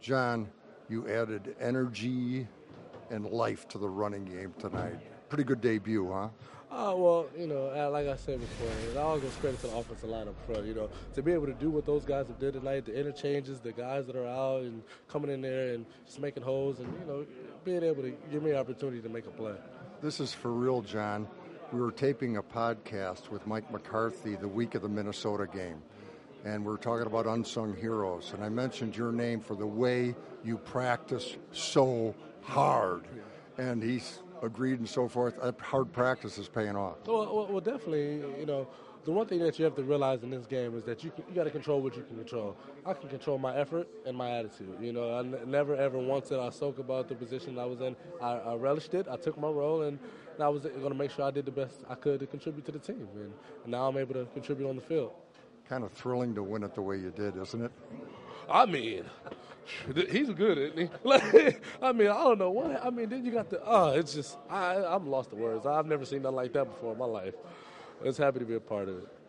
John, you added energy and life to the running game tonight. Pretty good debut, huh? Well, like I said before, it all goes credit to the offensive line up front. To be able to do what those guys have did tonight, the interchanges, the guys that are out and coming in there and just making holes, and being able to give me an opportunity to make a play. This is for real, John. We were taping a podcast with Mike McCarthy the week of the Minnesota game, and we were talking about unsung heroes, and I mentioned your name for the way you practice so hard, and he's agreed and so forth. That hard practice is paying off. Well, definitely, the one thing that you have to realize in this game is that you got to control what you can control. I can control my effort and my attitude. I never ever once did I spoke about the position I was in. I relished it. I took my role, and I was going to make sure I did the best I could to contribute to the team. And now I'm able to contribute on the field. Kind of thrilling to win it the way you did, isn't it? I mean, he's good, isn't he? I don't know what. Then you got it's just I'm lost for words. I've never seen nothing like that before in my life. I was happy to be a part of it.